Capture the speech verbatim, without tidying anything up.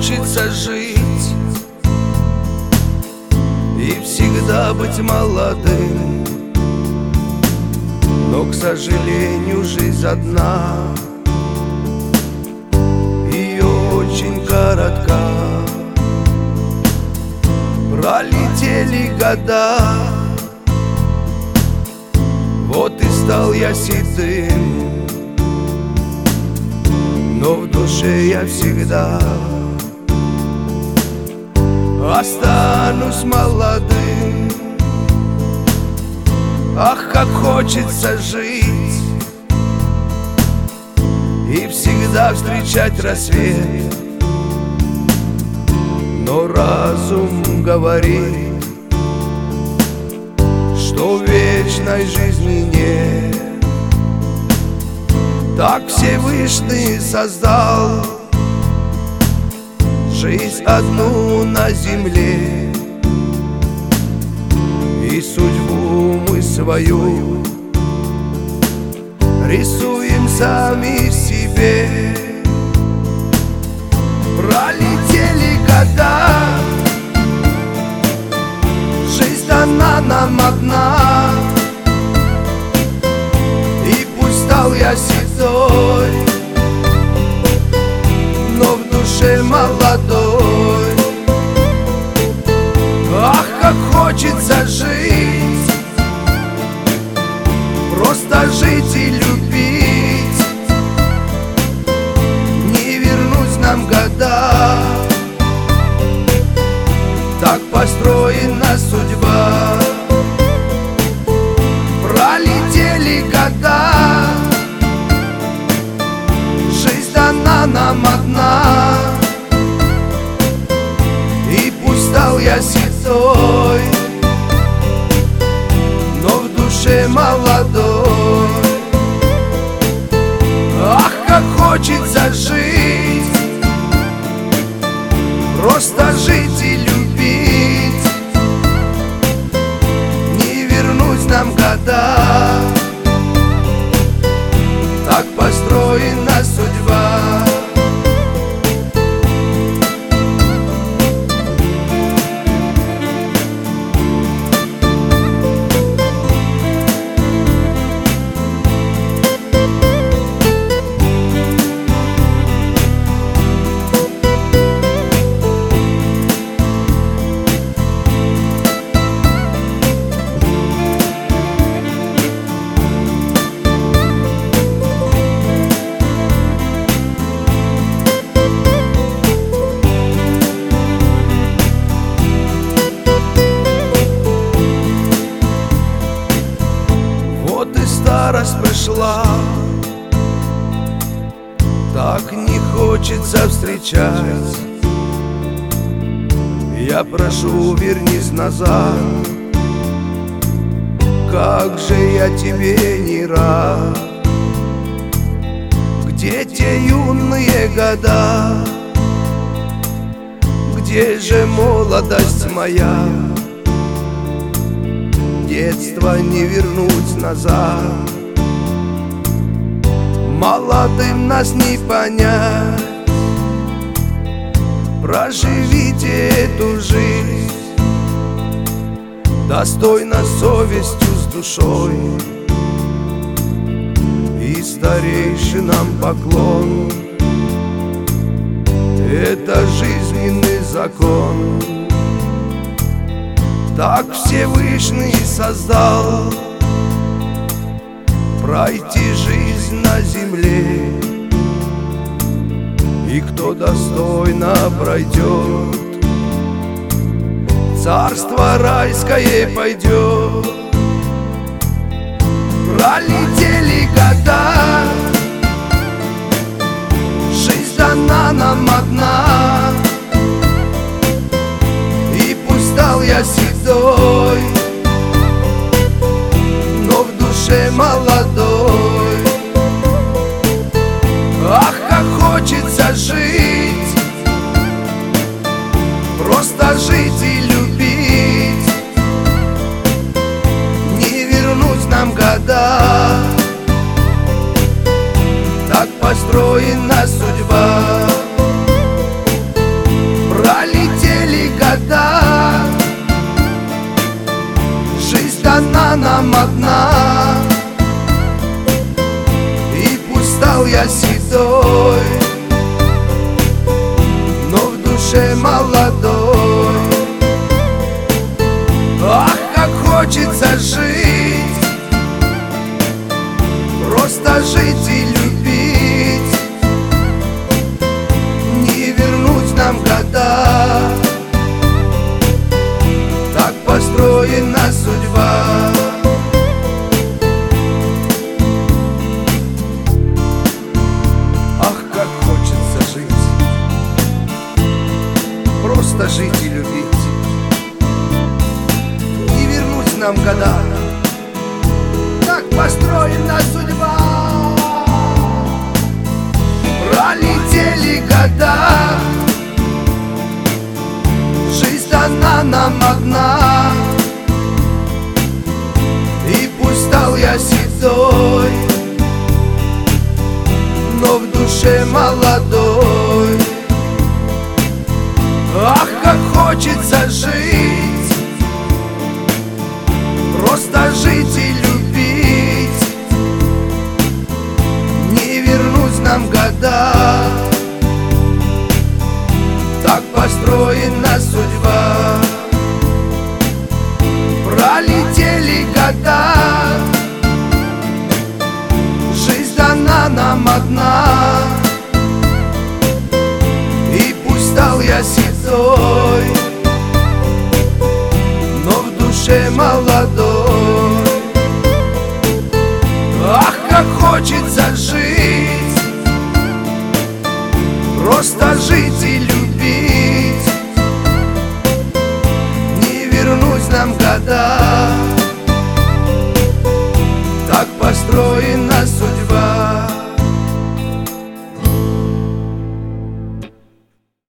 хочется жить и всегда быть молодым, но, к сожалению, жизнь одна, и очень коротка. Пролетели года, вот и стал я седым, но в душе я всегда останусь молодым. Ах, как хочется жить и всегда встречать рассвет, но разум говорит, что вечной жизни нет. Так Всевышний создал жизнь одну на земле, и судьбу мы свою рисуем сами себе. Пролетели года, жизнь она нам одна, и пусть стал я седой, но в душе молодой. Ах, как хочется жить, просто жить и любить, не вернуть нам года, так построена судьба. Пролетели года, жизнь она нам одна, и пусть стал я седой, но в душе молодой. Ах, как хочется жить, просто жить и любить, не вернуть нам года, так построена судьба. Старость пришла, так не хочется встречать. Я прошу, вернись назад, как же я тебе не рад. Где те юные года, где же молодость моя? Детство не вернуть назад, молодым нас не понять. Проживите эту жизнь достойно, совестью, с душой, и старейшинам поклон. Это жизненный закон, так Всевышний создал пройти жизнь на земле, и кто достойно пройдет, царство райское пойдет. Пролетели года, жизнь дана нам одна, и пусть стал я седой, но в душе молодой. Ах, как хочется жить, просто жить и любить, не вернуть нам года, я седой, но в душе молодой. Ах, как хочется жить, просто жить и любить, не вернуть нам года, так построена судьба. Ах, как хочется жить, просто жить и любить, не вернуть нам года, так построена судьба. Пролетели года, жизнь одна нам одна, и пусть стал я седой, но в душе молодой. Ах, как хочется жить, просто жить и любить, не вернуть нам года, так построена судьба. Пролетели года, жизнь она нам одна, и пусть стал я седой, но в душе молодой. Ах, как хочется жить, просто жить и любить,